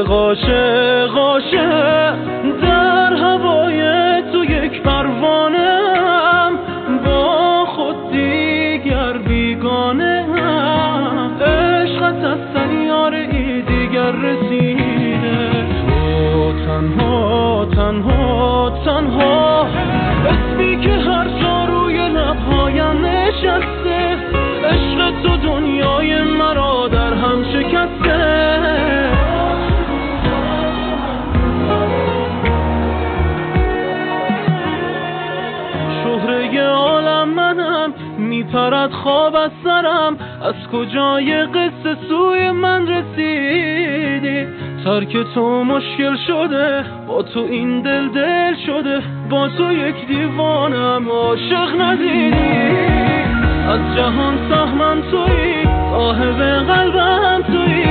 عاشق در هوای تو یک پروانه‌ام، با خود دیگر بیگانه هم. عشقت از سیاره ای دیگر رسیده، تو تنها تنها تنها اسمی که هر جا روی لبهایم نشسته. عشق تو دنیای مرا در هم شکسته. شهره عالم منم، میپرد خواب از سرم. از کجای قصه سوی من رسیدی؟ ترک تو مشکل شده، با تو این دل شده. با تو یک دیوانم عاشق ندیدی. از جهان سهمم تویی، صاحب قلبم تویی.